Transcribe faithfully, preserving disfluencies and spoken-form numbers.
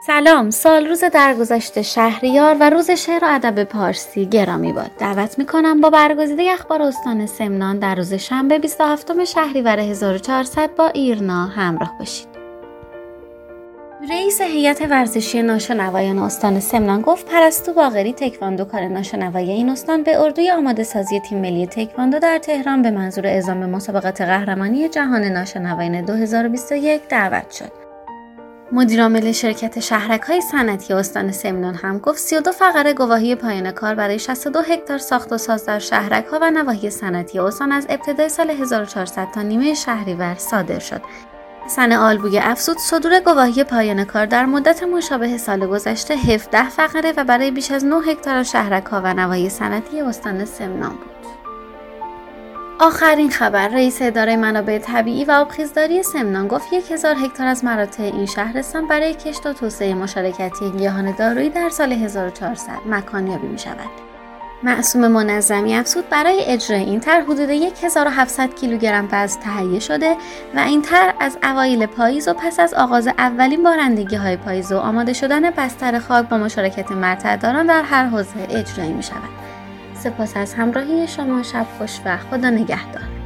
سلام، سال روز درگذشت شهریار و روز شعر و ادب پارسی گرامی باد. دعوت میکنم با برگزیده اخبار استان سمنان در روز شنبه بیست و هفتم شهریور هزار و چهارصد با ایرنا همراه باشید. رئیس هیئت ورزشی ناشنوایان استان سمنان گفت پرستو باقری تکواندوکار ناشنوایی این استان به اردوی آماده سازی تیم ملی تکواندو در تهران به منظور اعزام مسابقات قهرمانی جهان ناشنوایان دو هزار و بیست و یک دعوت شد. مدیرعامل شرکت شهرک‌های صنعتی استان سمنان هم گفت سی و دو فقره گواهی پایان کار برای شصت و دو هکتار ساخت و ساز در شهرک‌ها و نواحی صنعتی استان از ابتدای سال هزار و چهارصد تا نیمه شهریور صادر شد. حسن آلبوی افزود صدور گواهی پایان کار در مدت مشابه سال گذشته هفده فقره و برای بیش از نه هکتار شهرک‌ها و نواحی صنعتی استان سمنان بود. آخرین خبر، رئیس اداره منابع طبیعی و آبخیزداری سمنان گفت یک هزار هکتار از مراتع این شهرستان برای کشت و توسعه مشارکتی گیاهان دارویی در سال هزار و چهارصد مکانیابی می شود. معصوم منظمی افزود برای اجرای این طرح حدود هزار و هفتصد کیلوگرم بذر تهیه شده و این طرح از اوایل پاییز و پس از آغاز اولین بارندگی‌های پاییز و آماده شدن بستر خاک با مشارکت مرتع‌داران در هر حوزه اجرایی می شود. سپاس از همراهی شما، شب خوش و خدا نگهدار.